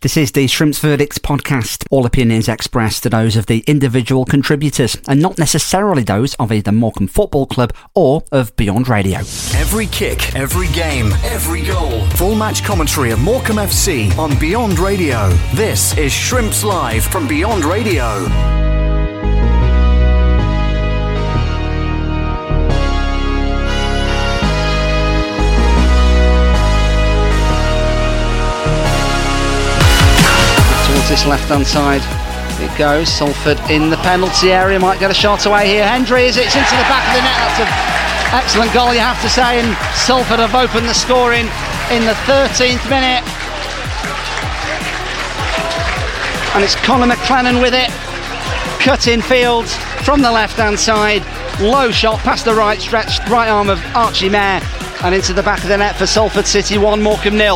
This is the Shrimps Verdicts podcast. All opinions expressed are those of the individual contributors and not necessarily those of either Morecambe Football Club or of Beyond Radio. Every kick, every game, every goal. Full match commentary of Morecambe FC on Beyond Radio. This is Shrimps Live from Beyond Radio. This left-hand side it goes. Salford in the penalty area, might get a shot away here. Hendry, it's into the back of the net. That's an excellent goal, you have to say, and Salford have opened the scoring in the 13th minute. And it's Conor McLennan with it, cut in field from the left-hand side, low shot past the right arm of Archie Mair and into the back of the net for Salford City. 1, Morecambe 0.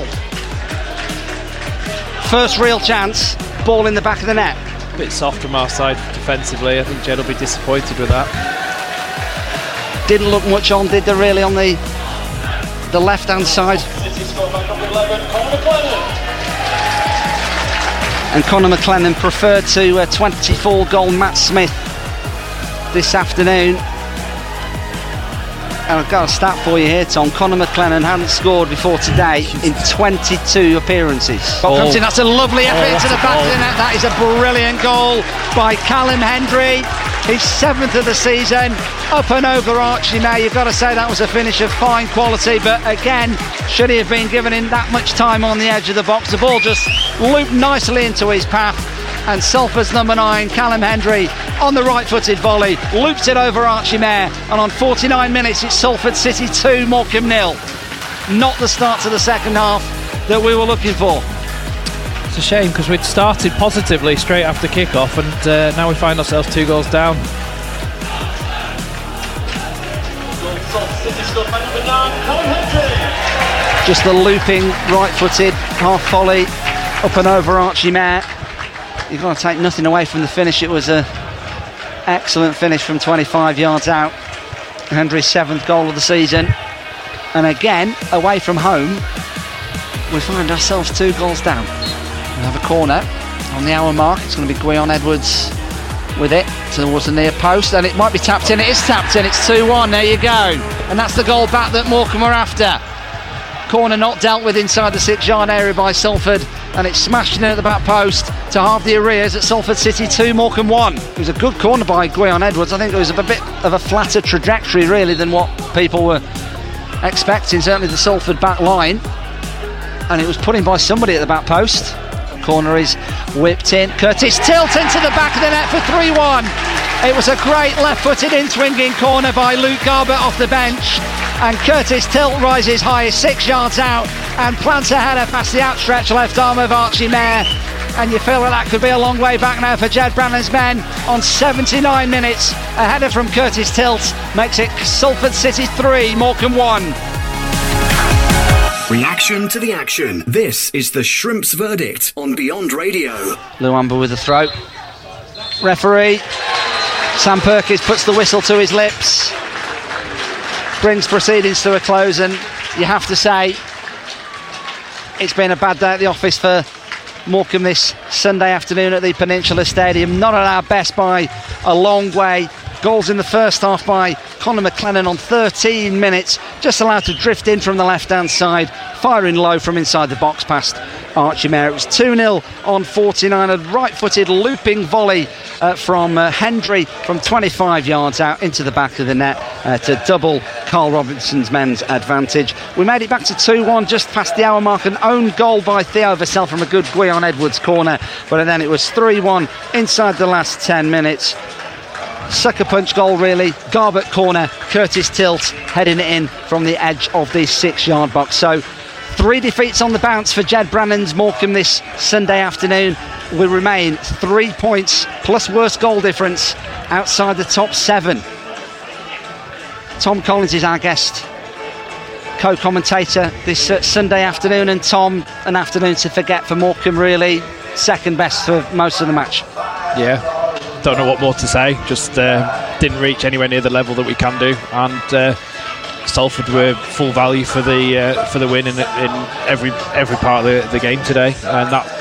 First real chance, ball in the back of the net. A bit soft from our side defensively. I think Jed will be disappointed with that. Didn't look much on, did there really, on the left-hand side? And Conor McLennan preferred to 24-goal Matt Smith this afternoon. And I've got a stat for you here, Tom. Conor McLennan hadn't scored before today in 22 appearances. That's a lovely effort into the back of the net. That is a brilliant goal by Callum Hendry. His 7th of the season, up and over Archie Mair. You've got to say that was a finish of fine quality, but again, should he have been given in that much time on the edge of the box? The ball just looped nicely into his path, and Salford's number 9, Callum Hendry, on the right-footed volley, loops it over Archie Mair, and on 49 minutes it's Salford City 2, Morecambe 0. Not the start to the second half that we were looking for. It's a shame because we'd started positively straight after kick-off, and now we find ourselves 2 goals down. Just the looping right-footed half volley up and over Archie Mair. You've got to take nothing away from the finish. It was an excellent finish from 25 yards out. Hendry's 7th goal of the season. And again, away from home, we find ourselves 2 goals down. We have a corner on the hour mark. It's going to be Gwion Edwards with it towards the near post, and it might be tapped in. It is tapped in. It's 2-1. There you go. And that's the goal back that Morecambe were after. Corner not dealt with inside the 6-yard area by Salford, and it's smashed in at the back post to halve the arrears at Salford City 2, Morecambe 1. It was a good corner by Gwion Edwards. I think it was a bit of a flatter trajectory really than what people were expecting, certainly the Salford back line, and it was put in by somebody at the back post. Corner is whipped in. Curtis Tilt into the back of the net for 3-1. It was a great left-footed in-swinging corner by Luke Garbett off the bench, and Curtis Tilt rises high 6 yards out and plants a header past the outstretched left arm of Archie Mair, and you feel that could be a long way back now for Jed Brannan's men. On 79 minutes, a header from Curtis Tilt makes it Salford City 3, Morecambe 1. Reaction to the action. This is the Shrimps Verdict on Beyond Radio. Luamba with the throw. Referee Sam Perkins puts the whistle to his lips, brings proceedings to a close, and you have to say it's been a bad day at the office for Morecambe this Sunday afternoon at the Peninsula Stadium. Not at our best by a long way. Goals in the first half by Conor McLennan on 13 minutes, just allowed to drift in from the left-hand side, firing low from inside the box past Archie Mair. It was 2-0 on 49, a right-footed looping volley from Hendry from 25 yards out into the back of the net to double Carl Robinson's men's advantage. We made it back to 2-1 just past the hour mark, an own goal by Theo Vassell from a good Gwion Edwards corner, but then it was 3-1 inside the last 10 minutes. Sucker punch goal really, Garbett corner, Curtis Tilt heading it in from the edge of the 6-yard box. So 3 defeats on the bounce for Jed Brannan's Morecambe this Sunday afternoon. We remain 3 points plus worse goal difference outside the top 7. Tom Collins is our guest, co-commentator this Sunday afternoon, and Tom, an afternoon to forget for Morecambe really, second best for most of the match. Yeah, don't know what more to say, just didn't reach anywhere near the level that we can do, and Salford were full value for the win in every part of the game today, and that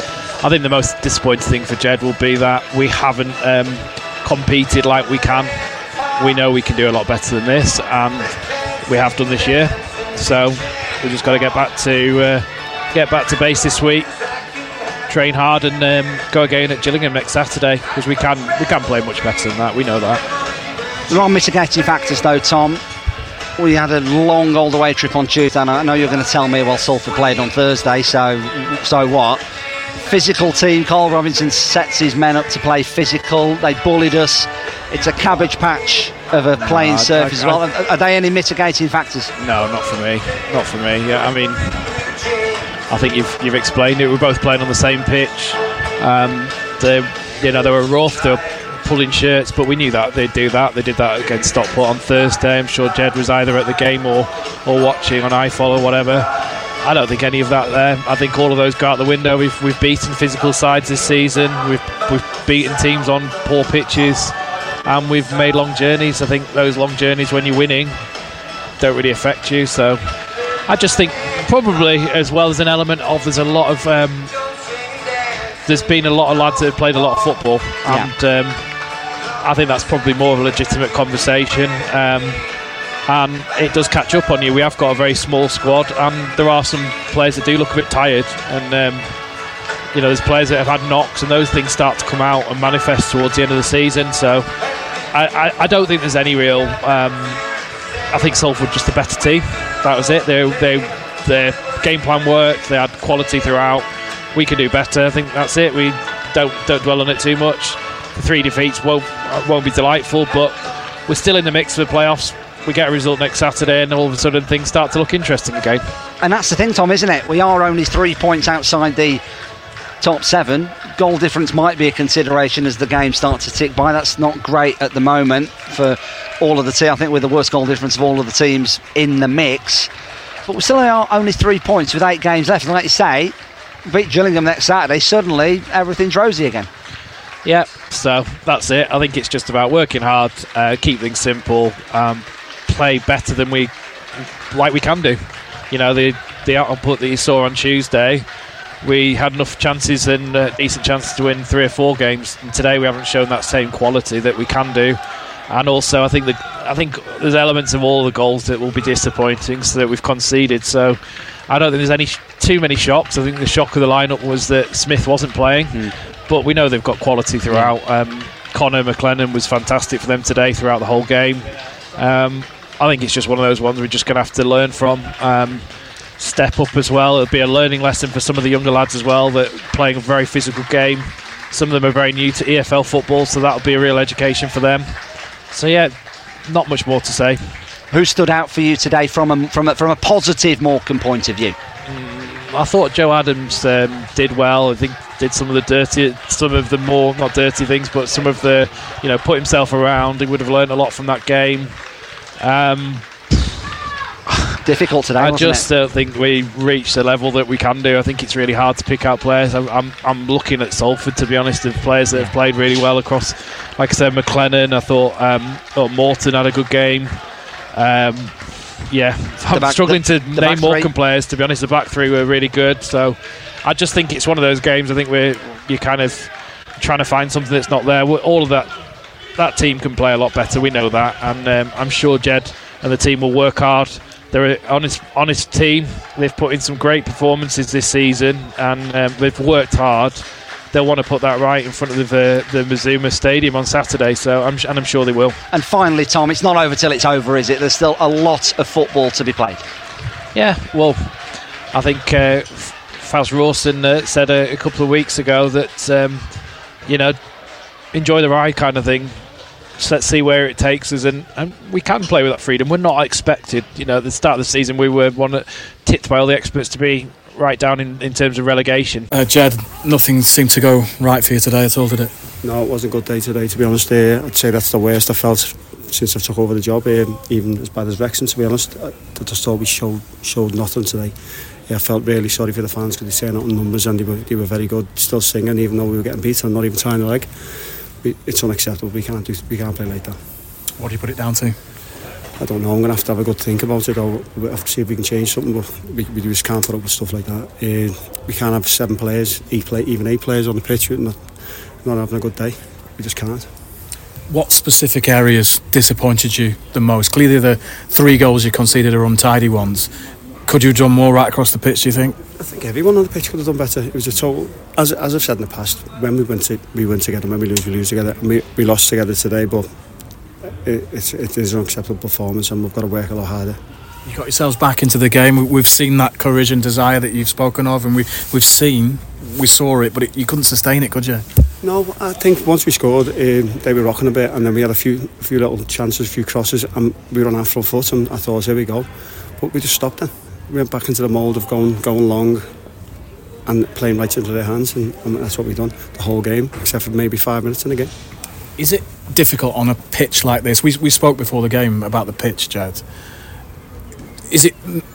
I think the most disappointing thing for Jed will be that we haven't competed like we can. We know we can do a lot better than this, and we have done this year. So we just got to get back to base this week, train hard, and go again at Gillingham next Saturday, because we can play much better than that. We know that. There are mitigating factors though, Tom. We had a long all-the-way trip on Tuesday, and I know you're going to tell me, well, Salford played on Thursday, so what? Physical team. Carl Robinson sets his men up to play physical. They bullied us. It's a cabbage patch of a playing surface as well. Are they any mitigating factors? No, not for me. Not for me. Yeah, I mean, I think you've explained it. We're both playing on the same pitch. They were rough. They were pulling shirts, but we knew that they'd do that. They did that against Stockport on Thursday. I'm sure Jed was either at the game or watching on iFollow or whatever. I don't think any of that there. I think all of those go out the window. We've beaten physical sides this season. We've beaten teams on poor pitches, and we've made long journeys. I think those long journeys, when you're winning, don't really affect you. So I just think probably, as well as an element of, there's been a lot of lads that have played a lot of football, and I think that's probably more of a legitimate conversation. And it does catch up on you. We have got a very small squad, and there are some players that do look a bit tired, and there's players that have had knocks, and those things start to come out and manifest towards the end of the season. So I don't think there's any real I think Salford just a better team. That was it. Their game plan worked. They had quality throughout. We can do better. I think that's it. We don't dwell on it too much. The 3 defeats won't be delightful, but we're still in the mix for the playoffs. We get a result next Saturday, and all of a sudden things start to look interesting again. And that's the thing, Tom, isn't it? We are only 3 points outside the top 7. Goal difference might be a consideration as the game starts to tick by. That's not great at the moment for all of the teams. I think we're the worst goal difference of all of the teams in the mix. But we still are only 3 points with 8 games left. And like you say, beat Gillingham next Saturday, suddenly everything's rosy again. Yeah, so that's it. I think it's just about working hard, keep things simple, play better than we can do. The output that you saw on Tuesday, we had enough chances and decent chances to win 3 or 4 games, and today we haven't shown that same quality that we can do. And also I think there's elements of all the goals that will be disappointing, so that we've conceded. So I don't think there's too many shocks. I think the shock of the lineup was that Smith wasn't playing, but we know they've got quality throughout. Connor McLennan was fantastic for them today throughout the whole game. I think it's just one of those ones we're just going to have to learn from. Step up as well. It'll be a learning lesson for some of the younger lads as well, that playing a very physical game. Some of them are very new to EFL football, so that'll be a real education for them. So yeah, not much more to say. Who stood out for you today from a positive Morecambe point of view? I thought Joe Adams did well. I think did some of the more, not dirty things, but some of the, put himself around. He would have learned a lot from that game. Difficult today, I just don't think we reached the level that we can do. I think it's really hard to pick out players. I'm looking at Salford, to be honest, of players that have played really well across. Like I said, McLennan. I thought Morton had a good game. I'm struggling to name Morecambe players, to be honest. The back three were really good. So I just think it's one of those games. I think you're kind of trying to find something that's not there. All of that team can play a lot better. We know that, and I'm sure Jed and the team will work hard. They're an honest team. They've put in some great performances this season, and they've worked hard. They'll want to put that right in front of the Mazuma Stadium on Saturday, so I'm sure they will. And finally, Tom, it's not over till it's over, is it? There's still a lot of football to be played. Yeah, well, I think Faz Rawson said a couple of weeks ago that, enjoy the ride kind of thing. So let's see where it takes us, and we can play with that freedom. We're not expected, at the start of the season we were one that tipped by all the experts to be right down in terms of relegation. Jed, nothing seemed to go right for you today at all, did it? No, it wasn't a good day today, to be honest. I'd say that's the worst I felt since I took over the job, even as bad as Wrexham, to be honest. I just thought we showed nothing today. I felt really sorry for the fans because they turned out in numbers, and they were very good, still singing even though we were getting beaten and not even trying a leg. It's unacceptable. We can't play like that. What do you put it down to? I don't know. I'm going to have a good think about it. I'll have to see if we can change something. But we just can't put up with stuff like that. We can't have 7 players, even 8 players on the pitch not having a good day. We just can't. What specific areas disappointed you the most? Clearly the 3 goals you conceded are untidy ones. Could you have done more right across the pitch, do you think? I think everyone on the pitch could have done better. It was a total, as I've said in the past, when we win together. When we lose together. And we lost together today, but it is an acceptable performance, and we've got to work a lot harder. You got yourselves back into the game. We've seen that courage and desire that you've spoken of, and we saw it, but you couldn't sustain it, could you? No, I think once we scored, they were rocking a bit, and then we had a few little chances, a few crosses, and we were on our front foot, and I thought, here we go. But we just stopped then. We went back into the mould of going long and playing right into their hands, and that's what we've done the whole game, except for maybe 5 minutes in the game. Is it difficult on a pitch like this? We spoke before the game about the pitch, Jed. Is it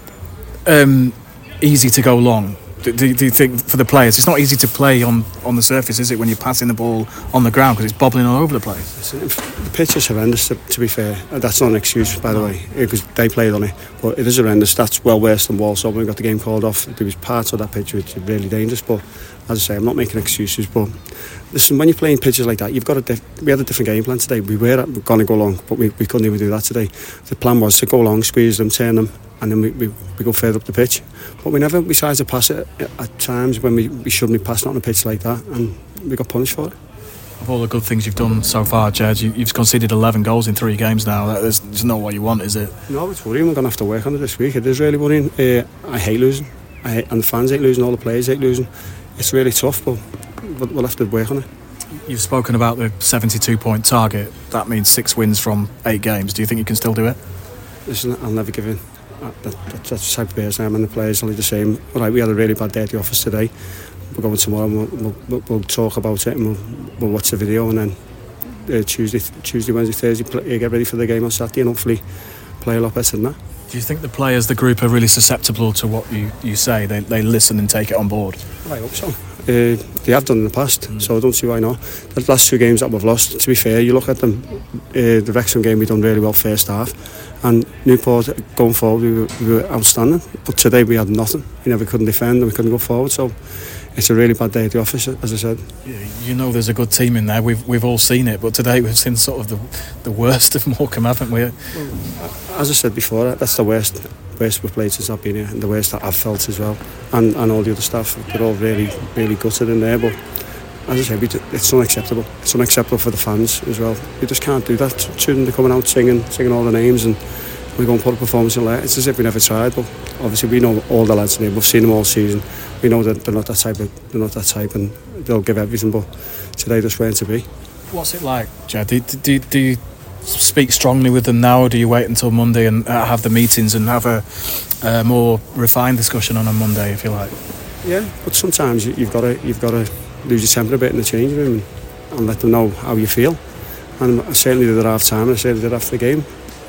easy to go long? Do you think for the players it's not easy to play on the surface, is it, when you're passing the ball on the ground because it's bobbling all over the place? The pitch is horrendous, to be fair. That's not an excuse, by the way, because they played on it, but it is horrendous. That's well worse than Walsall when we got the game called off. There was parts of that pitch which are really dangerous, but as I say, I'm not making excuses. But listen, when you're playing pitches like that, we had a different game plan today. We were going to go long, but we couldn't even do that today. The plan was to go long, squeeze them, turn them, and then we go further up the pitch. But we never decided to pass it at times when we shouldn't be passing it on a pitch like that, and we got punished for it. Of all the good things you've done so far, Jed, you've conceded 11 goals in 3 games now. That's not what you want, is it? No, it's worrying. We're going to have to work on it this week. It is really worrying. I hate losing. And the fans hate losing, all the players hate losing. It's really tough, but we'll have to work on it. You've spoken about the 72-point target. That means 6 wins from 8 games. Do you think you can still do it? Listen, I'll never give in. That's the type of person I am, and the players only the same. Right, we had a really bad day at the office today. We're going tomorrow and we'll talk about it, and we'll watch the video, and then Tuesday, Wednesday, Thursday get ready for the game on Saturday, and hopefully play a lot better than that. Do you think the players, the group, are really susceptible to what you say? They listen and take it on board? Well, I hope so. They have done in the past, so I don't see why not. The last 2 games that we've lost, to be fair, you look at them, the Wrexham game we done really well first half, and Newport going forward we were outstanding, but today we had nothing. We couldn't defend and we couldn't go forward, so it's a really bad day at the office, as I said. You know there's a good team in there, we've all seen it, but today we've seen sort of the worst of Morecambe, haven't we? Well, as I said before, that's the worst we've played since I've been here, and the worst that I've felt as well, and all the other staff, they're all really, really gutted in there, but as I say, it's unacceptable. It's unacceptable for the fans as well. We just can't do that to them. They're coming out singing all the names, and we go and put a performance in there. It's as if we never tried, but obviously we know all the lads in there. We've seen them all season. We know that they're not that type, and they'll give everything, but today just weren't to be. What's it like, Jed? Do you speak strongly with them now, or do you wait until Monday and have the meetings and have a more refined discussion on a Monday, if you like? Yeah, but sometimes you've got to lose your temper a bit in the changing room and let them know how you feel. And I certainly did at half time, and I certainly did after the game.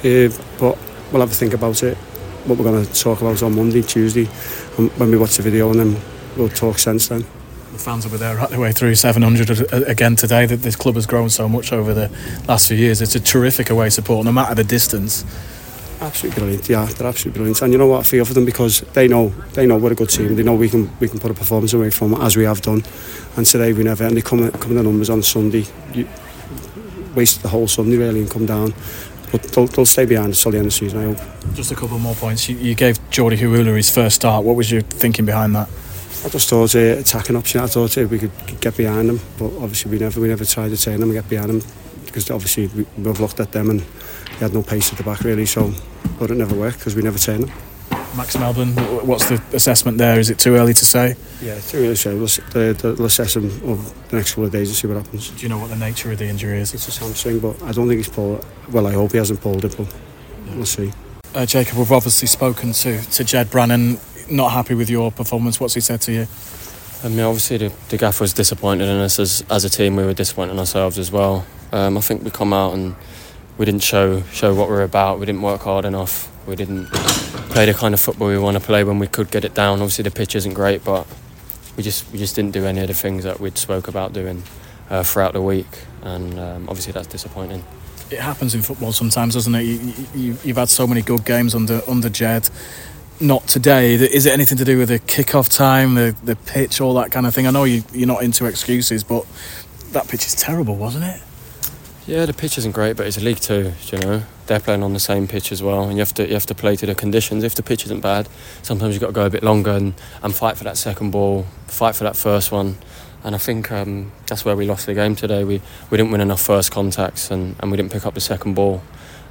But we'll have to think about it, what we're going to talk about on Monday, Tuesday, and when we watch the video, and then we'll talk sense then. The fans will be there right the way through. 700 again today. That this club has grown so much over the last few years. It's a terrific away support, no matter the distance. Absolutely brilliant. Yeah, they're absolutely brilliant. And you know what, I feel for them, because they know we're a good team. They know we can put a performance away from as we have done. And today we never. And they come in the numbers on Sunday. You wasted the whole Sunday really and come down. But they'll stay behind us till the end of the season, I hope. Just a couple more points. You gave Jordi Hawula his first start. What was your thinking behind that? I just thought attacking option. I thought we could get behind them, but obviously we never tried to turn them and get behind them, because obviously we've looked at them and they had no pace at the back really. So, but it never worked because we never turned them. Max Melbourne, what's the assessment there? Is it too early to say? Yeah, too early to say. We'll assess him over the next couple of days and see what happens. Do you know what the nature of the injury is? It's a hamstring, but I don't think he's pulled it. Well, I hope he hasn't pulled it, but we'll see. Jacob, we've obviously spoken to Jed Brannan. Not happy with your performance. What's he said to you? I mean, obviously the gaffer was disappointed in us as a team. We were disappointed in ourselves as well. I think we come out and we didn't show what we're about. We didn't work hard enough. We didn't play the kind of football we want to play when we could get it down. Obviously the pitch isn't great, but we just didn't do any of the things that we'd spoke about doing throughout the week, and obviously that's disappointing. It happens in football sometimes, doesn't it? You've had so many good games under Jed. Not today. Is it anything to do with the kick-off time, the pitch, all that kind of thing? I know you're not into excuses, but that pitch is terrible, wasn't it? Yeah, the pitch isn't great, but it's League Two. You know, they're playing on the same pitch as well, and you have to play to the conditions. If the pitch isn't bad, sometimes you've got to go a bit longer and fight for that second ball, fight for that first one. And I think that's where we lost the game today. We didn't win enough first contacts, and we didn't pick up the second ball.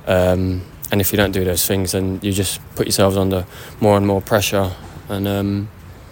And if you don't do those things, then you just put yourselves under more and more pressure. And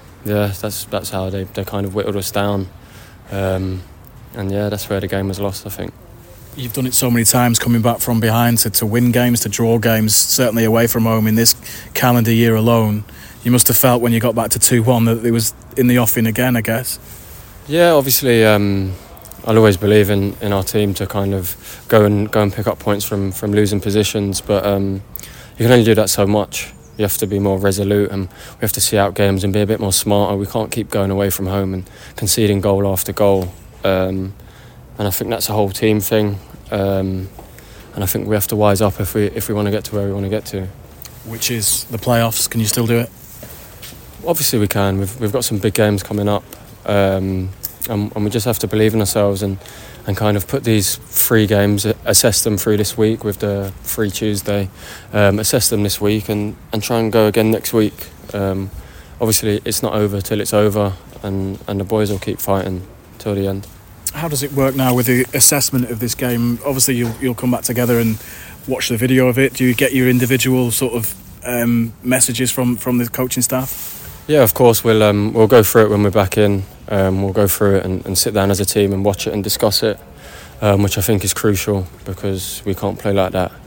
that's how they kind of whittled us down. And yeah, that's where the game was lost, I think. You've done it so many times, coming back from behind to win games, to draw games, certainly away from home in this calendar year alone. You must have felt when you got back to 2-1 that it was in the offing again, I guess. Yeah, obviously I'll always believe in our team to kind of go and pick up points from losing positions, but you can only do that so much. You have to be more resolute, and we have to see out games and be a bit more smarter. We can't keep going away from home and conceding goal after goal. And I think that's a whole team thing. And I think we have to wise up if we want to get to where we want to get to. Which is the playoffs. Can you still do it? Obviously we can. We've got some big games coming up. And we just have to believe in ourselves and kind of put these 3 games, assess them through this week with the free Tuesday, assess them this week and try and go again next week. Obviously it's not over till it's over, and the boys will keep fighting till the end. How does it work now with the assessment of this game? Obviously you'll come back together and watch the video of it. Do you get your individual sort of messages from the coaching staff? Yeah, of course. We'll go through it when we're back in. We'll go through it and sit down as a team and watch it and discuss it, which I think is crucial because we can't play like that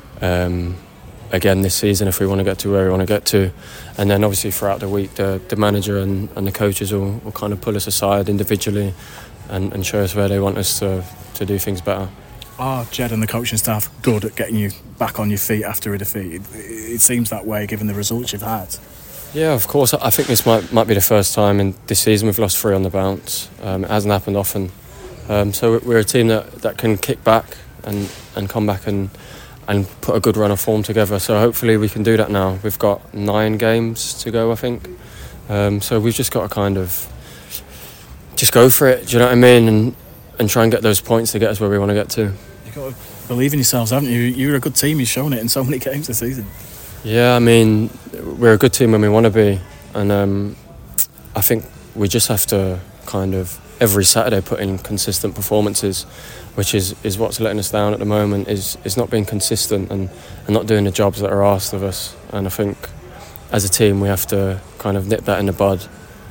again this season if we want to get to where we want to get to. And then obviously throughout the week the manager and the coaches will kind of pull us aside individually and show us where they want us to do things better. Are Jed and the coaching staff good at getting you back on your feet after a defeat? It seems that way given the results you've had. Yeah, of course. I think this might be the first time in this season we've lost 3 on the bounce. It hasn't happened often. So we're a team that can kick back and come back and put a good run of form together. So hopefully we can do that now. We've got 9 games to go, I think. So we've just got to kind of just go for it, do you know what I mean? And try and get those points to get us where we want to get to. You've got to believe in yourselves, haven't you? You're a good team. You've shown it in so many games this season. Yeah, I mean, we're a good team when we want to be, and I think we just have to kind of every Saturday put in consistent performances, which is what's letting us down at the moment, is not being consistent and not doing the jobs that are asked of us. And I think as a team we have to kind of nip that in the bud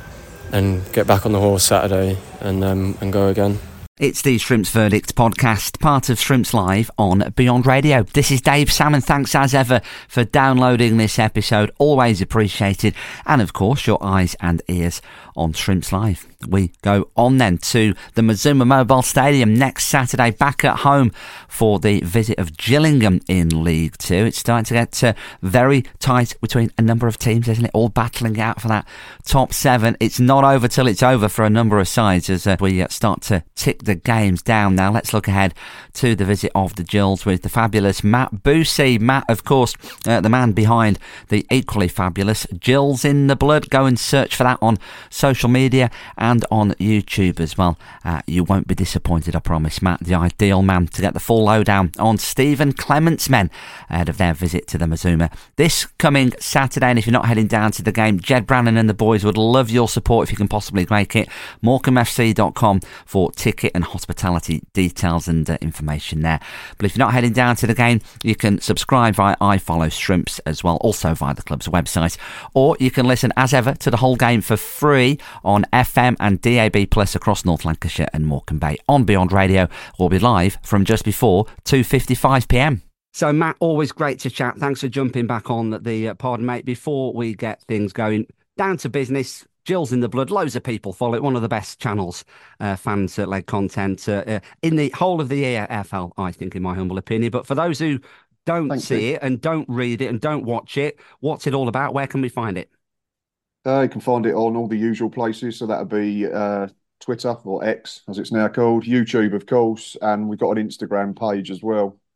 and get back on the horse Saturday and go again. It's the Shrimps Verdict podcast, part of Shrimps Live on Beyond Radio. This is Dave Salmon. Thanks as ever for downloading this episode. Always appreciated. And of course, your eyes and ears on Shrimps Live. We go on then to the Mazuma Mobile Stadium next Saturday, back at home for the visit of Gillingham in League Two. It's starting to get very tight between a number of teams, isn't it? All battling out for that top 7. It's not over till it's over for a number of sides as we start to tick the games down now. Let's look ahead to the visit of the Gills with the fabulous Matt Boosie. Matt, of course, the man behind the equally fabulous Gills in the Blood. Go and search for that on social media and on YouTube as well. You won't be disappointed, I promise. Matt, the ideal man to get the full lowdown on Stephen Clement's men ahead of their visit to the Mazuma this coming Saturday. And if you're not heading down to the game, Jed Brannan and the boys would love your support if you can possibly make it. MorecambeFC.com for ticket and hospitality details and information there. But if you're not heading down to the game, you can subscribe via iFollow Shrimps as well, also via the club's website, or you can listen as ever to the whole game for free on FM and DAB Plus across North Lancashire and Morecambe Bay. On Beyond Radio, we'll be live from just before 2:55pm. So Matt, always great to chat. Thanks for jumping back on the pod, mate. Before we get things going, down to business. Gills in the Blood, loads of people follow it. One of the best channels, fans-led content in the whole of the EFL, I think, in my humble opinion. But for those who don't see it and don't read it and don't watch it, what's it all about? Where can we find it? You can find it on all the usual places. So that'll be Twitter, or X, as it's now called, YouTube, of course, and we've got an Instagram page as well.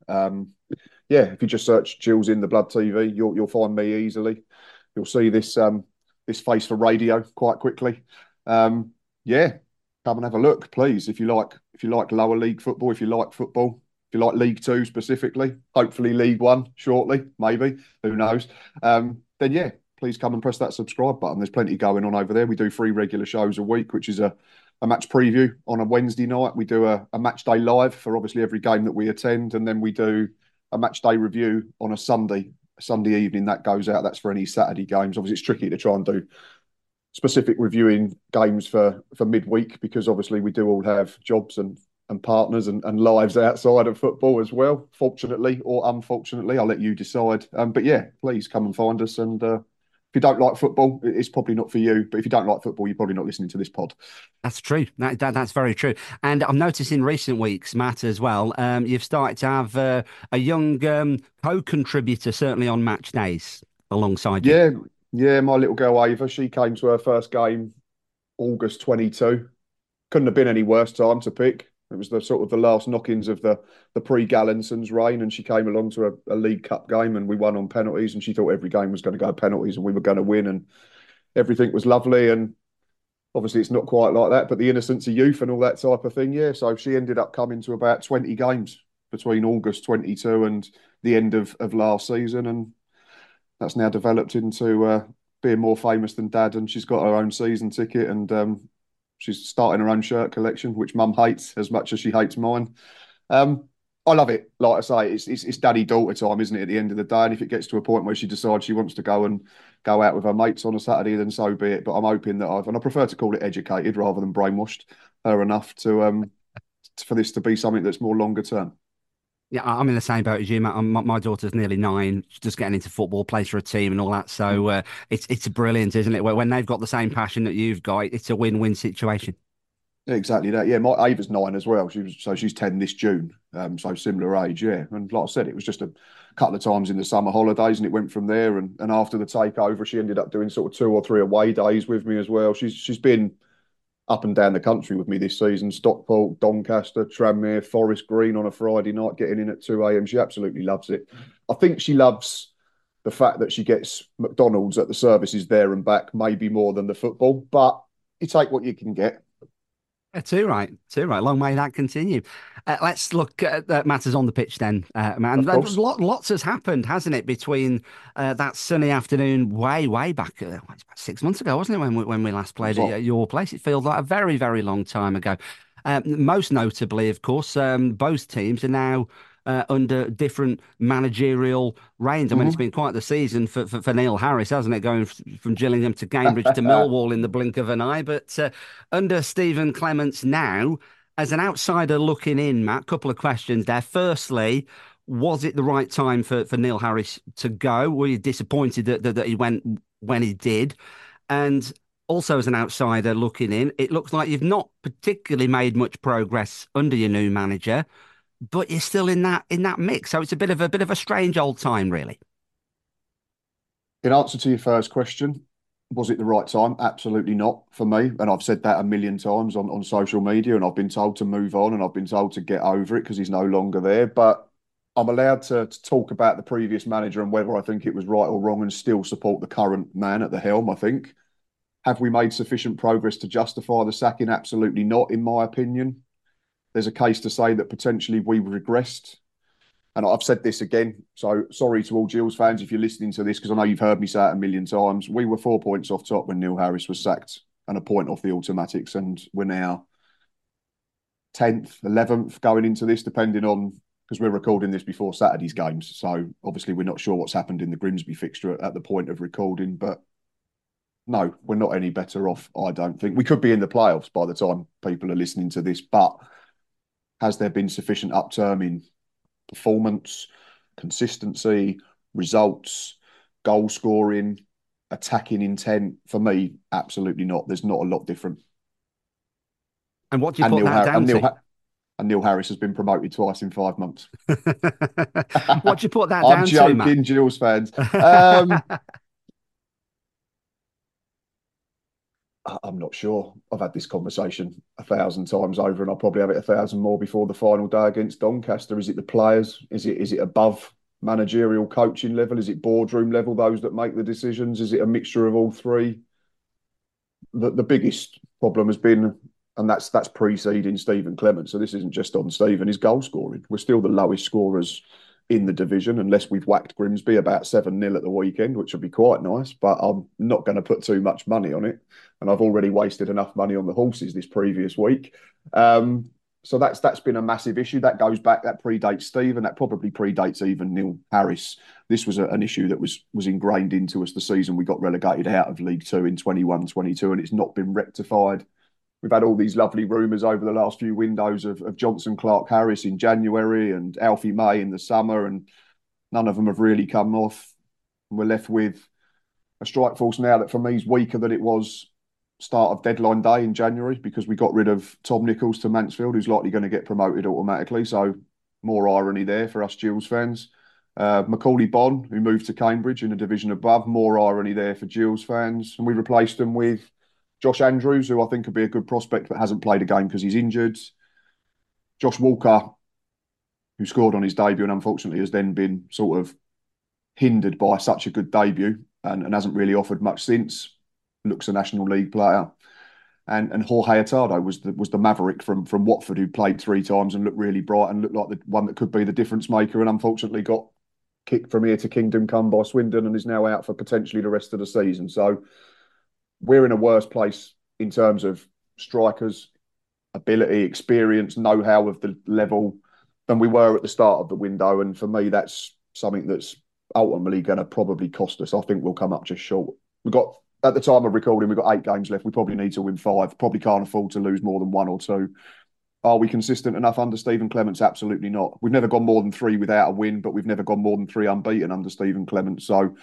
Yeah, if you just search Gills in the Blood TV, you'll find me easily. You'll see this this face for radio quite quickly. Yeah, come and have a look, please. If you like lower league football, if you like football, if you like League Two specifically, hopefully League One shortly, maybe, who knows? Then yeah, please come and press that subscribe button. There's plenty going on over there. We do 3 regular shows a week, which is a match preview on a Wednesday night. We do a match day live for obviously every game that we attend, and then we do a match day review on a Sunday evening that goes out. That's for any Saturday games. Obviously, it's tricky to try and do specific reviewing games for midweek because obviously we do all have jobs and partners and lives outside of football as well. Fortunately or unfortunately, I'll let you decide. But yeah, please come and find us. And if you don't like football, it's probably not for you. But if you don't like football, you're probably not listening to this pod. That's true. That's very true. And I've noticed in recent weeks, Matt, as well, you've started to have a young co-contributor, certainly on match days, alongside you. Yeah, my little girl Ava, she came to her first game August 22. Couldn't have been any worse time to pick. It was the sort of the last knockings of the pre-Gallinsons reign, and she came along to a League Cup game and we won on penalties, and she thought every game was going to go penalties and we were going to win and everything was lovely. And obviously it's not quite like that, but the innocence of youth and all that type of thing, yeah. So she ended up coming to about 20 games between August 22 and the end of last season, and that's now developed into being more famous than Dad, and she's got her own season ticket, and she's starting her own shirt collection, which Mum hates as much as she hates mine. I love it. Like I say, it's daddy-daughter time, isn't it, at the end of the day? And if it gets to a point where she decides she wants to go out with her mates on a Saturday, then so be it. But I'm hoping that and I prefer to call it educated rather than brainwashed her enough to for this to be something that's more longer term. Yeah, I'm in the same boat as you, Matt. My daughter's nearly 9, she's just getting into football, plays for a team and all that. So it's brilliant, isn't it? When they've got the same passion that you've got, it's a win-win situation. Yeah, exactly that. Yeah, my Ava's 9 as well. She's 10 this June. So similar age, yeah. And like I said, it was just a couple of times in the summer holidays, and it went from there. And after the takeover, she ended up doing sort of 2 or 3 away days with me as well. She's been up and down the country with me this season. Stockport, Doncaster, Tranmere, Forest Green on a Friday night, getting in at 2 a.m. She absolutely loves it. I think she loves the fact that she gets McDonald's at the services there and back, maybe more than the football. But you take what you can get. Too right. Long may that continue. Let's look at matters on the pitch then, man. Lots has happened, hasn't it, between that sunny afternoon way back, about 6 months ago, wasn't it, when we last played at your place? It feels like a very, very long time ago. Most notably, of course, both teams are now under different managerial reigns. I mean, it's been quite the season for Neil Harris, hasn't it? Going from Gillingham to Cambridge to Millwall in the blink of an eye. But under Stephen Clements now, as an outsider looking in, Matt, couple of questions there. Firstly, was it the right time for Neil Harris to go? Were you disappointed that he went when he did? And also, as an outsider looking in, it looks like you've not particularly made much progress under your new manager, but you're still in that mix. So it's a bit of a strange old time, really. In answer to your first question, was it the right time? Absolutely not for me. And I've said that a million times on social media, and I've been told to move on and I've been told to get over it because he's no longer there. But I'm allowed to talk about the previous manager and whether I think it was right or wrong and still support the current man at the helm, I think. Have we made sufficient progress to justify the sacking? Absolutely not, in my opinion. There's a case to say that potentially we regressed. And I've said this again, so sorry to all Gills fans if you're listening to this, because I know you've heard me say it a million times. We were 4 points off top when Neil Harris was sacked and a point off the automatics, and we're now 10th, 11th going into this, depending on, because we're recording this before Saturday's games. So obviously we're not sure what's happened in the Grimsby fixture at the point of recording, but no, we're not any better off, I don't think. We could be in the playoffs by the time people are listening to this, but has there been sufficient upturn in performance, consistency, results, goal scoring, attacking intent? For me, absolutely not. There's not a lot different. And what do you put that down to? And Neil Harris has been promoted twice in 5 months. What do you put that down to, Matt? I'm joking, Gills fans. I'm not sure. I've had this conversation 1,000 times over, and I'll probably have it 1,000 more before the final day against Doncaster. Is it the players? Is it above managerial coaching level? Is it boardroom level, those that make the decisions? Is it a mixture of all three? The biggest problem has been, and that's preceding Stephen Clement, so this isn't just on Stephen, is goal scoring. We're still the lowest scorers in the division, unless we've whacked Grimsby about 7-0 at the weekend, which would be quite nice, but I'm not going to put too much money on it. And I've already wasted enough money on the horses this previous week. So that's been a massive issue. That goes back, that predates Steve, and that probably predates even Neil Harris. This was an issue that was ingrained into us the season we got relegated out of League Two in 21-22, and it's not been rectified. We've had all these lovely rumours over the last few windows of Johnson Clark Harris in January and Alfie May in the summer, and none of them have really come off. We're left with a strike force now that for me is weaker than it was start of deadline day in January, because we got rid of Tom Nichols to Mansfield, who's likely going to get promoted automatically. So more irony there for us Gills fans. Macaulay Bonne, who moved to Cambridge in a division above, more irony there for Gills fans. And we replaced them with Josh Andrews, who I think could be a good prospect but hasn't played a game because he's injured. Josh Walker, who scored on his debut and unfortunately has then been sort of hindered by such a good debut and hasn't really offered much since. Looks a National League player. And Jorge Hurtado was the maverick from Watford, who played 3 times and looked really bright and looked like the one that could be the difference maker, and unfortunately got kicked from here to kingdom come by Swindon and is now out for potentially the rest of the season. So we're in a worse place in terms of strikers, ability, experience, know-how of the level than we were at the start of the window. And for me, that's something that's ultimately going to probably cost us. I think we'll come up just short. At the time of recording, we've got 8 games left. We probably need to win 5. Probably can't afford to lose more than 1 or 2. Are we consistent enough under Stephen Clements? Absolutely not. We've never gone more than 3 without a win, but we've never gone more than 3 unbeaten under Stephen Clements. So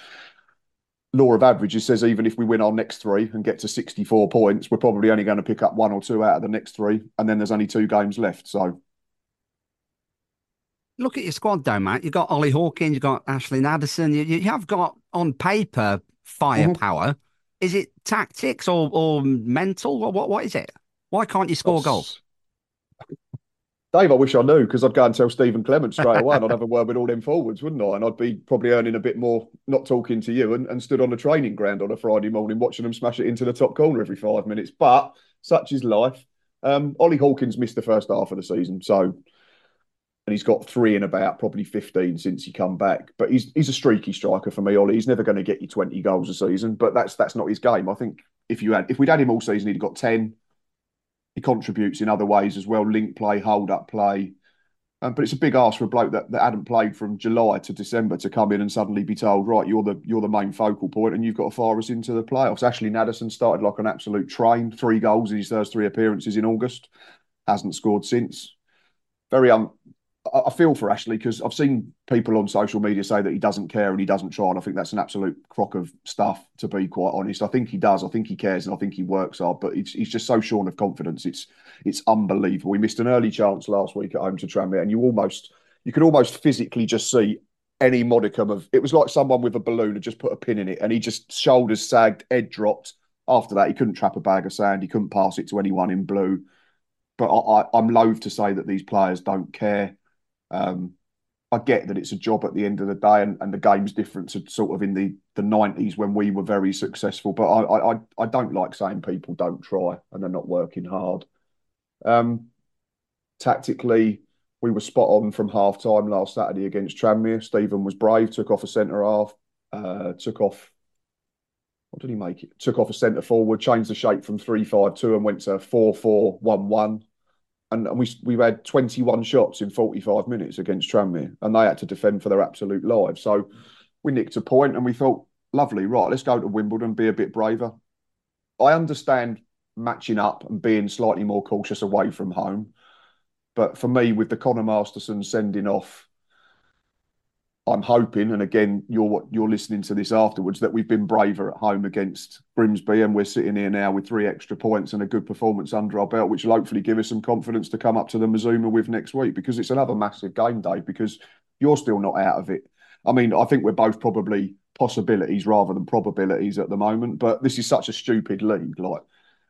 law of averages says even if we win our next 3 and get to 64 points, we're probably only going to pick up 1 or 2 out of the next 3. And then there's only 2 games left. So look at your squad though, Matt. You've got Ollie Hawkins, you've got Ashley Addison. You have got on paper firepower. Mm-hmm. Is it tactics or mental? What is it? Why can't you score goals? Dave, I wish I knew, because I'd go and tell Stephen Clement straight away and I'd have a word with all them forwards, wouldn't I? And I'd be probably earning a bit more not talking to you and stood on the training ground on a Friday morning watching them smash it into the top corner every 5 minutes. But such is life. Ollie Hawkins missed the first half of the season, and he's got 3 in about probably 15 since he come back. But he's a streaky striker for me, Ollie. He's never going to get you 20 goals a season, but that's not his game. I think if we'd had him all season, he'd got 10. He contributes in other ways as well, link play, hold up play. But it's a big ask for a bloke that hadn't played from July to December to come in and suddenly be told, right, you're the main focal point and you've got to fire us into the playoffs. Ashley Addison started like an absolute train, 3 goals in his first 3 appearances in August, hasn't scored since. I feel for Ashley, because I've seen people on social media say that he doesn't care and he doesn't try, and I think that's an absolute crock of stuff, to be quite honest. I think he does. I think he cares and I think he works hard, but he's just so shorn of confidence. It's unbelievable. We missed an early chance last week at home to Tranmere, and you could almost physically just see any modicum of, it was like someone with a balloon had just put a pin in it, and he just shoulders sagged, head dropped. After that, he couldn't trap a bag of sand. He couldn't pass it to anyone in blue. But I'm loath to say that these players don't care. I get that it's a job at the end of the day, and the game's different to sort of in the 90s when we were very successful. But I don't like saying people don't try and they're not working hard. Tactically, we were spot on from half time last Saturday against Tranmere. Stephen was brave, took off a centre half, what did he make it? Took off a centre forward, changed the shape from 3-5-2 and went to 4-4-1-1. And we had 21 shots in 45 minutes against Tranmere, and they had to defend for their absolute lives. So we nicked a point and we thought, lovely, right, let's go to Wimbledon, be a bit braver. I understand matching up and being slightly more cautious away from home. But for me, with the Conor Masterson sending off, I'm hoping, and again, you're listening to this afterwards, that we've been braver at home against Grimsby, and we're sitting here now with 3 extra points and a good performance under our belt, which will hopefully give us some confidence to come up to the Mazuma with next week, because it's another massive game day, because you're still not out of it. I mean, I think we're both probably possibilities rather than probabilities at the moment, but this is such a stupid league. Like,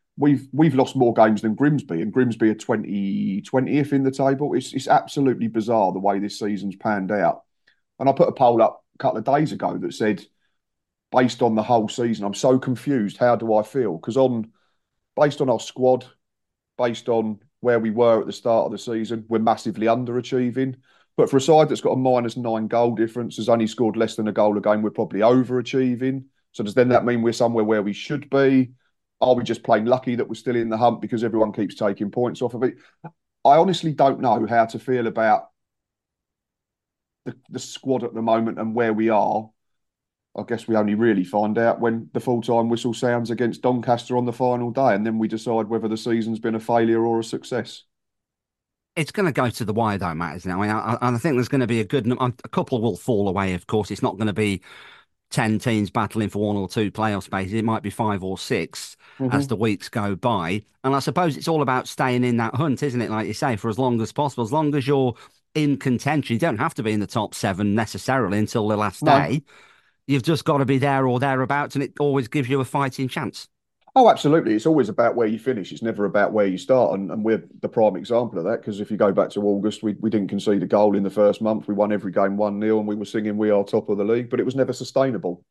we've lost more games than Grimsby, and Grimsby are 20th in the table. It's absolutely bizarre the way this season's panned out. And I put a poll up a couple of days ago that said, based on the whole season, I'm so confused. How do I feel? Because based on our squad, based on where we were at the start of the season, we're massively underachieving. But for a side that's got a -9 goal difference, has only scored less than a goal a game, we're probably overachieving. So does then that mean we're somewhere where we should be? Are we just plain lucky that we're still in the hunt because everyone keeps taking points off of it? I honestly don't know how to feel about the squad at the moment and where we are. I guess we only really find out when the full-time whistle sounds against Doncaster on the final day, and then we decide whether the season's been a failure or a success. It's going to go to the wire, though, Matt, isn't it? I mean, I think there's going to be a couple will fall away, of course. It's not going to be 10 teams battling for 1 or 2 playoff spaces. It might be 5 or 6 as the weeks go by. And I suppose it's all about staying in that hunt, isn't it? Like you say, for as long as possible. As long as you're in contention, you don't have to be in the top 7 necessarily until the last day. You've just got to be there or thereabouts, and it always gives you a fighting chance. Oh, absolutely. It's always about where you finish. It's never about where you start. And we're the prime example of that, because if you go back to August, we didn't concede a goal in the first month. We won every game 1-0, and we were singing "We are top of the league," but it was never sustainable.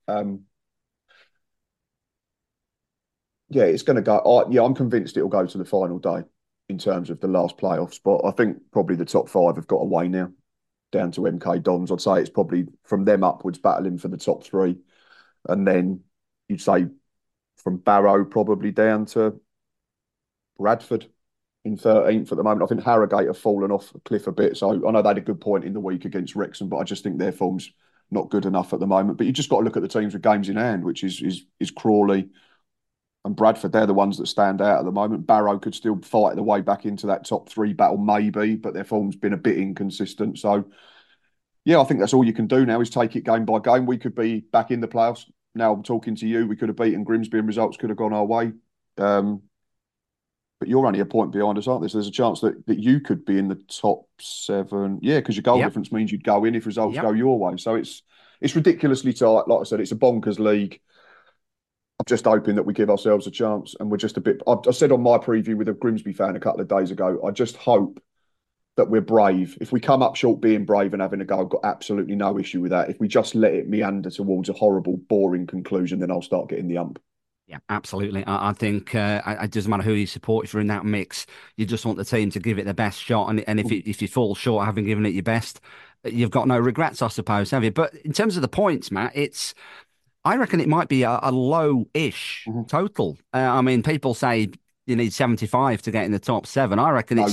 Yeah, it's going to go. I'm convinced it'll go to the final day in terms of the last playoffs. But I think probably the top 5 have got away now, down to MK Dons. I'd say it's probably from them upwards battling for the top 3. And then you'd say from Barrow probably down to Bradford in 13th at the moment. I think Harrogate have fallen off a cliff a bit. So I know they had a good point in the week against Wrexham, but I just think their form's not good enough at the moment. But you just got to look at the teams with games in hand, which is Crawley and Bradford. They're the ones that stand out at the moment. Barrow could still fight their way back into that top 3 battle, maybe, but their form's been a bit inconsistent. So, yeah, I think that's all you can do now is take it game by game. We could be back in the playoffs. Now I'm talking to you. We could have beaten Grimsby and results could have gone our way. But you're only a point behind us, aren't there? So there's a chance that you could be in the top 7. Yeah, because your goal difference means you'd go in if results go your way. So it's ridiculously tight. Like I said, it's a bonkers league. I'm just hoping that we give ourselves a chance, and we're just a bit. I said on my preview with a Grimsby fan a couple of days ago, I just hope that we're brave. If we come up short being brave and having a go, I've got absolutely no issue with that. If we just let it meander towards a horrible, boring conclusion, then I'll start getting the ump. Yeah, absolutely. I think it doesn't matter who you support. If you're in that mix, you just want the team to give it the best shot. And if you fall short having given it your best, you've got no regrets, I suppose, have you? But in terms of the points, Matt, I reckon it might be a low-ish total. I mean, people say you need 75 to get in the top 7. I reckon it's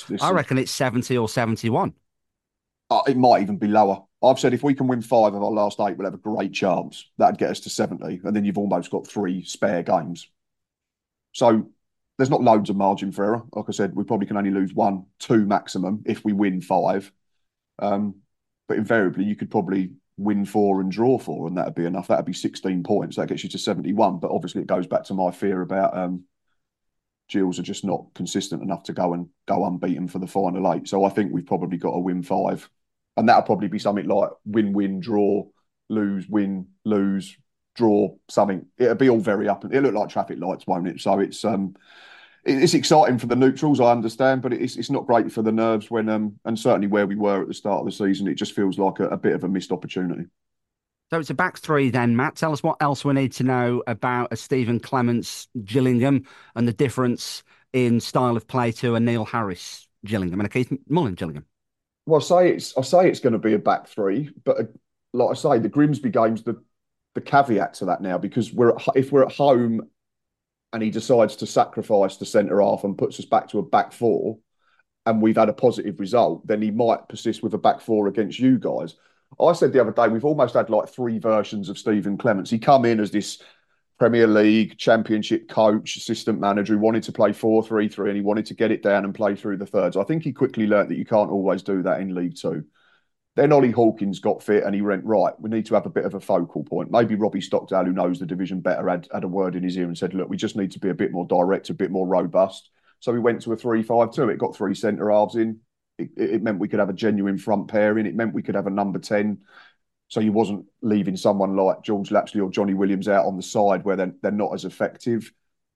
70 or 71. It might even be lower. I've said if we can win 5 of our last 8, we'll have a great chance. That'd get us to 70, and then you've almost got 3 spare games. So there's not loads of margin for error. Like I said, we probably can only lose 1, 2 maximum if we win 5. But invariably, you could probably win 4 and draw 4, and that'd be enough. That'd be 16 points. That gets you to 71. But obviously, it goes back to my fear about Gills are just not consistent enough to go unbeaten for the final 8. So I think we've probably got to win 5. And that'll probably be something like win, draw, lose, win, lose, draw, something. It'll be all very up. It'll look like traffic lights, won't it? So it's exciting for the neutrals, I understand, but it's not great for the nerves when and certainly where we were at the start of the season, it just feels like a bit of a missed opportunity. So it's a back 3 then, Matt. Tell us what else we need to know about a Stephen Clements Gillingham and the difference in style of play to a Neil Harris Gillingham and a Keith Mullin Gillingham. Well, I say it's going to be a back 3, but like I say, the Grimsby game's the caveat to that now, because if we're at home and he decides to sacrifice the centre half and puts us back to a back 4, and we've had a positive result, then he might persist with a back 4 against you guys. I said the other day, we've almost had like 3 versions of Stephen Clements. He come in as this Premier League, Championship coach, assistant manager who wanted to play 4-3-3 and he wanted to get it down and play through the thirds. I think he quickly learnt that you can't always do that in League Two. Then Ollie Hawkins got fit and he went, right, we need to have a bit of a focal point. Maybe Robbie Stockdale, who knows the division better, had a word in his ear and said, look, we just need to be a bit more direct, a bit more robust. So we went to a 3-5-2. It got 3 centre halves in. It meant we could have a genuine front pairing. It meant we could have a number 10. So you wasn't leaving someone like George Lapsley or Johnny Williams out on the side where they're not as effective.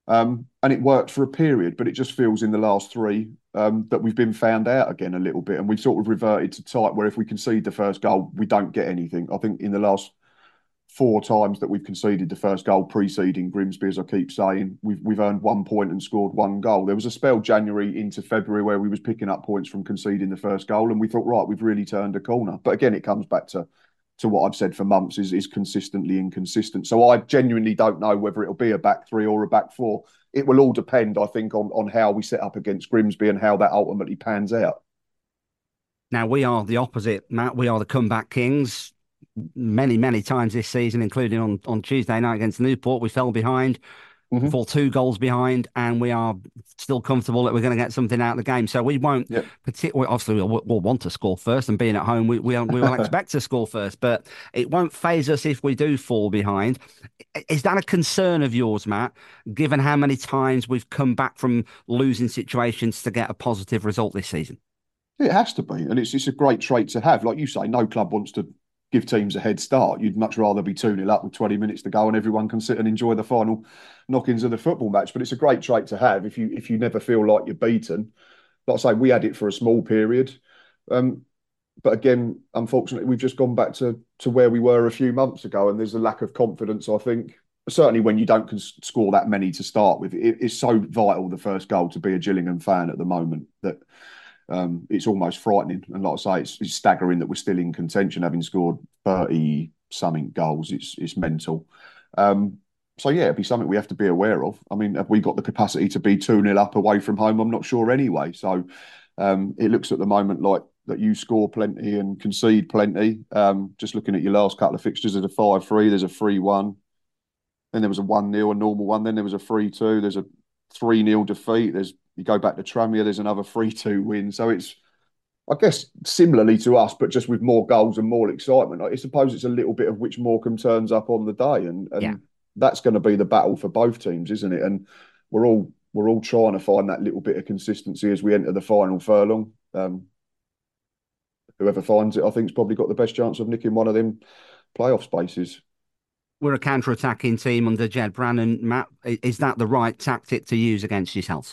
And it worked for a period, but it just feels in the last three that we've been found out again a little bit, and we've sort of reverted to type where if we concede the first goal, we don't get anything. I think in the last four times that we've conceded the first goal preceding Grimsby, as I keep saying, we've earned 1 point and scored one goal. There was a spell January into February where we was picking up points from conceding the first goal, and we thought, right, we've really turned a corner. But again, it comes back to what I've said for months is consistently inconsistent. So I genuinely don't know whether it'll be a back three or a back four. It will all depend, I think, on how we set up against Grimsby and how that ultimately pans out. Now, we are the opposite, Matt. We are the comeback kings. Many times this season, including on Tuesday night against Newport, we fell behind, fall 2 goals behind, and we are still comfortable that we're going to get something out of the game. So we won't particularly, obviously, we'll want to score first, and being at home, we will expect to score first, but it won't faze us if we do fall behind. Is that a concern of yours, Matt, given how many times we've come back from losing situations to get a positive result this season? It has to be, and it's a great trait to have. Like you say, no club wants to give teams a head start. You'd much rather be 2-0 up with 20 minutes to go and everyone can sit and enjoy the final knockings of the football match. But it's a great trait to have if you never feel like you're beaten. Like I say, we had it for a small period. But again, unfortunately, we've just gone back to where we were a few months ago, and there's a lack of confidence, I think. Certainly when you don't score that many to start with, it's so vital, the first goal, to be a Gillingham fan at the moment, that it's almost frightening. And like I say, it's staggering that we're still in contention, having scored 30-something goals. It's mental. So yeah, it'd be something we have to be aware of. I mean, have we got the capacity to be 2-0 up away from home? I'm not sure anyway. So it looks at the moment like that you score plenty and concede plenty. Just looking at your last couple of fixtures, there's a 5-3, there's a 3-1. Then there was a 1-0, a normal one. Then there was a 3-2. There's a 3-0 defeat. You go back to Tranmere, there's another 3-2 win. So it's, I guess, similarly to us, but just with more goals and more excitement. I suppose it's a little bit of which Morecambe turns up on the day, and that's going to be the battle for both teams, isn't it? And we're all trying to find that little bit of consistency as we enter the final furlong. Whoever finds it, I think, has probably got the best chance of nicking one of them playoff spaces. We're a counter-attacking team under Jed Brannan. Matt, is that the right tactic to use against yourselves?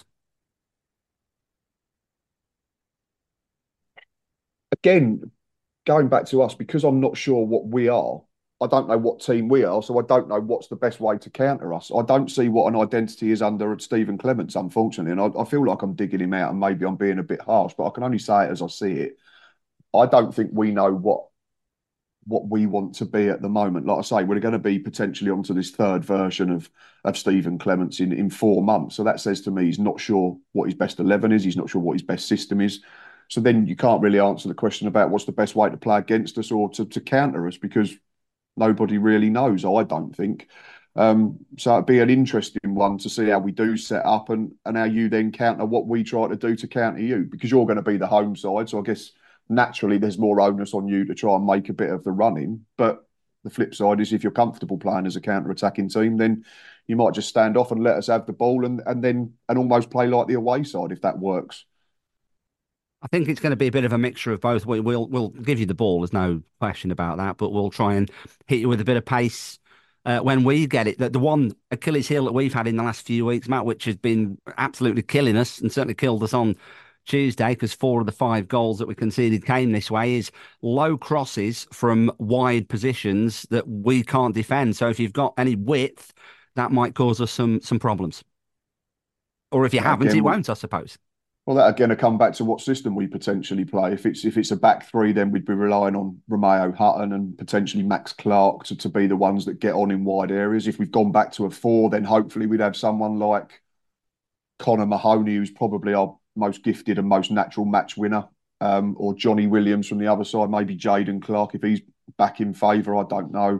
Again, going back to us, because I'm not sure what we are, I don't know what team we are, so I don't know what's the best way to counter us. I don't see what an identity is under Stephen Clements, unfortunately, and I feel like I'm digging him out, and maybe I'm being a bit harsh, but I can only say it as I see it. I don't think we know what we want to be at the moment. Like I say, we're going to be potentially onto this third version of Stephen Clements in 4 months. So that says to me he's not sure what his best 11 is. He's not sure what his best system is. So then you can't really answer the question about what's the best way to play against us or to counter us, because nobody really knows, I don't think. So it'd be an interesting one to see how we do set up and how you then counter what we try to do to counter you, because you're going to be the home side. So I guess naturally there's more onus on you to try and make a bit of the running. But the flip side is, if you're comfortable playing as a counter-attacking team, then you might just stand off and let us have the ball and almost play like the away side, if that works. I think it's going to be a bit of a mixture of both. We'll give you the ball, there's no question about that, but we'll try and hit you with a bit of pace when we get it. The one Achilles heel that we've had in the last few weeks, Matt, which has been absolutely killing us and certainly killed us on Tuesday, because 4 of the 5 goals that we conceded came this way, is low crosses from wide positions that we can't defend. So if you've got any width, that might cause us some problems. Or if you haven't, it won't, I suppose. Well, that again will come back to what system we potentially play. If it's a back three, then we'd be relying on Romeo Hutton and potentially Max Clark to be the ones that get on in wide areas. If we've gone back to a 4, then hopefully we'd have someone like Connor Mahoney, who's probably our most gifted and most natural match winner, or Johnny Williams from the other side, maybe Jaden Clark if he's back in favour, I don't know.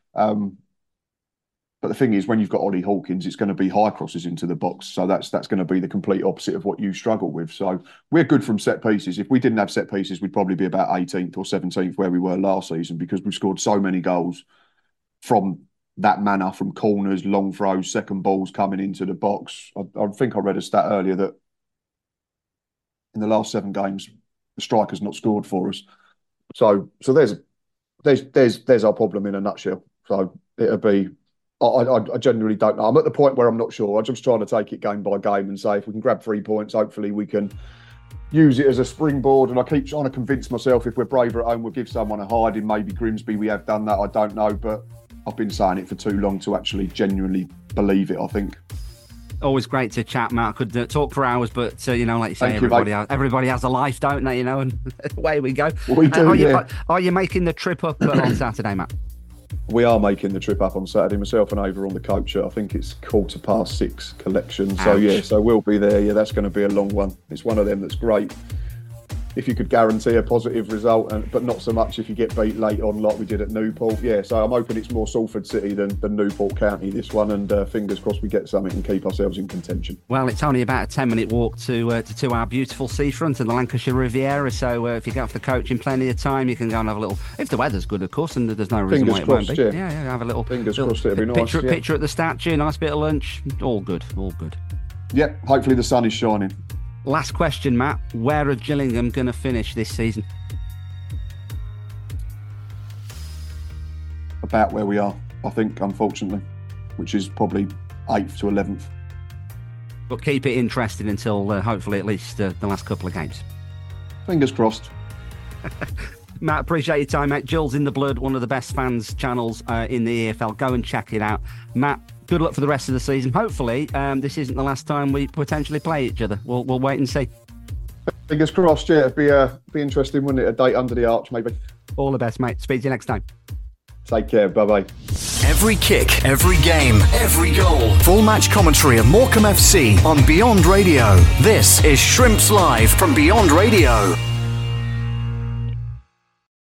But the thing is, when you've got Ollie Hawkins, it's going to be high crosses into the box. So that's going to be the complete opposite of what you struggle with. So we're good from set pieces. If we didn't have set pieces, we'd probably be about 18th or 17th where we were last season, because we've scored so many goals from that manner, from corners, long throws, second balls coming into the box. I think I read a stat earlier that in the last 7 games, the striker's not scored for us. So there's our problem in a nutshell. So it'll be, I genuinely don't know. I'm at the point where I'm not sure. I'm just trying to take it game by game and say if we can grab 3 points, hopefully we can use it as a springboard. And I keep trying to convince myself if we're braver at home, we'll give someone a hiding. Maybe Grimsby, we have done that. I don't know, but I've been saying it for too long to actually genuinely believe it, I think. Always great to chat, Matt. I could talk for hours, but like you say, Thank everybody has a life, don't they? And away we go. We do, Are you making the trip up on Saturday, Matt? We are making the trip up on Saturday. Myself and Ava on the coach at, I think it's 6:15 collection. So so we'll be there. Yeah, that's going to be a long one. It's one of them that's great if you could guarantee a positive result, but not so much if you get beat late on like we did at Newport. Yeah, so I'm hoping it's more Salford City than Newport County, this one, and fingers crossed we get something and keep ourselves in contention. Well, it's only about a 10-minute walk to our beautiful seafront and the Lancashire Riviera, so if you get off the coach in plenty of time, you can go and have a little, if the weather's good, of course, and there's no reason why it won't be. Yeah, have a little fingers crossed, it'll be nice. Picture at the statue, nice bit of lunch, all good. Yeah, hopefully the sun is shining. Last question, Matt. Where are Gillingham going to finish this season? About where we are, I think, unfortunately, which is probably 8th to 11th. But keep it interesting until hopefully at least the last couple of games. Fingers crossed. Matt, appreciate your time, mate. Jules in the Blood, one of the best fans channels in the EFL. Go and check it out. Matt, good luck for the rest of the season. Hopefully, this isn't the last time we potentially play each other. We'll wait and see. Fingers crossed, yeah. It'd be interesting, wouldn't it? A date under the arch, maybe. All the best, mate. Speak to you next time. Take care. Bye-bye. Every kick, every game, every goal. Full match commentary of Morecambe FC on Beyond Radio. This is Shrimps Live from Beyond Radio.